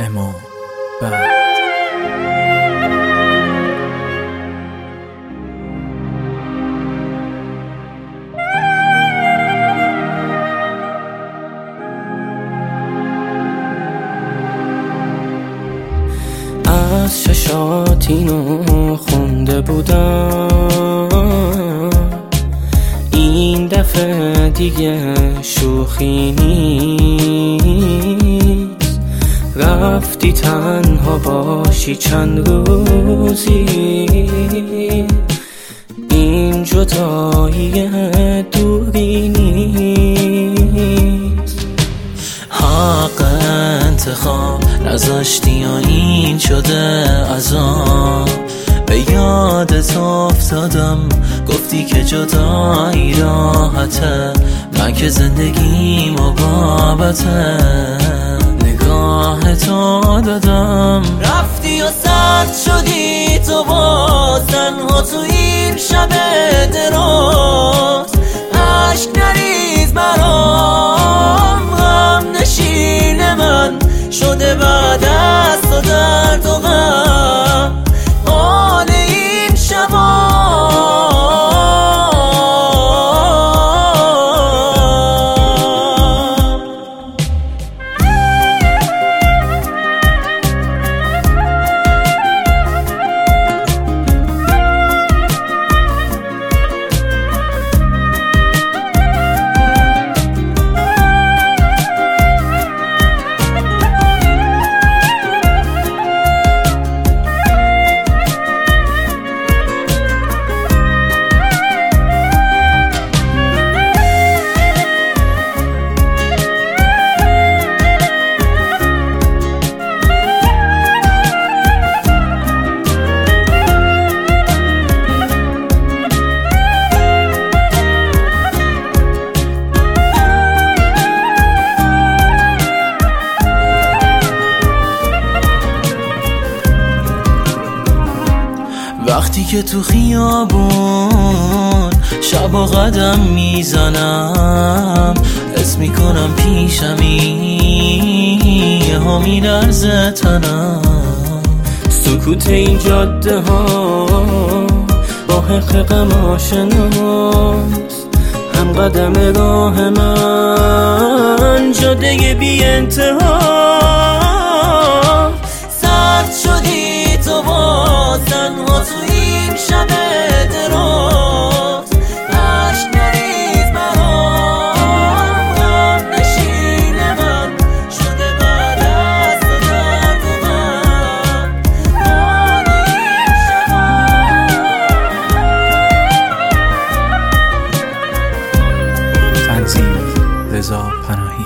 اما بعد از چشات اینو خونده بودم، این دفعه دیگه شوخی نیست. رفتی تنها باشی چند روزی، این جدایی دوری نیست. حق انتخاب نذاشتی و این شده عذاب. به یادت افتادم گفتی که جدایی راحته، من که زندگیم و بابته نگاه تو دادم. رفتی و سرد شدی تو باز تنها تو این شب دراز. عشق نریز برام، غم نشین من شده بعد از تو درد و غم. حال این شبا وقتی که تو خیابون شبا قدم میزنم، حس میکنم پیشمی یه ها میلرزه تنم. سکوت این جاده ها با حق غم آشناست، هم قدم راه من جاده بی انتها. سرد شدی تو باز تنها تو این شب دراز. عشق نریز برام، غم نشین من شده بعد از تو درد و غم. حال این شبا تنظیم رضا پناهی.